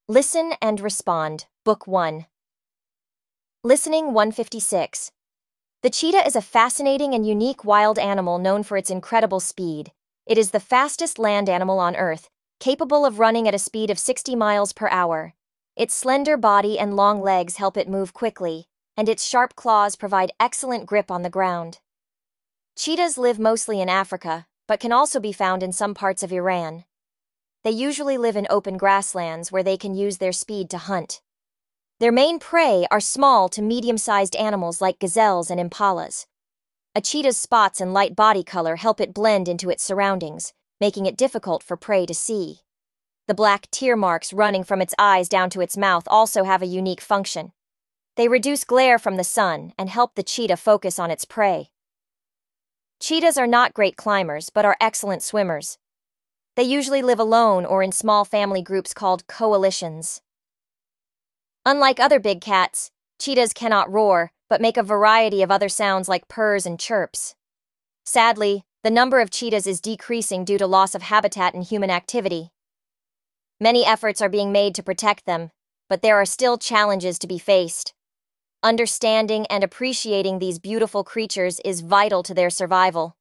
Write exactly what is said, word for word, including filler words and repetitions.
Listen and Respond, Book one. Listening one fifty-six. The cheetah is a fascinating and unique wild animal known for its incredible speed. It is the fastest land animal on Earth, capable of running at a speed of sixty miles per hour. Its slender body and long legs help it move quickly, and its sharp claws provide excellent grip on the ground. Cheetahs live mostly in Africa, but can also be found in some parts of Iran. They usually live in open grasslands where they can use their speed to hunt. Their main prey are small to medium-sized animals like gazelles and impalas. A cheetah's spots and light body color help it blend into its surroundings, making it difficult for prey to see. The black tear marks running from its eyes down to its mouth also have a unique function. They reduce glare from the sun and help the cheetah focus on its prey. Cheetahs are not great climbers but are excellent swimmers. They usually live alone or in small family groups called coalitions. Unlike other big cats, cheetahs cannot roar, but make a variety of other sounds like purrs and chirps. Sadly, the number of cheetahs is decreasing due to loss of habitat and human activity. Many efforts are being made to protect them, but there are still challenges to be faced. Understanding and appreciating these beautiful creatures is vital to their survival.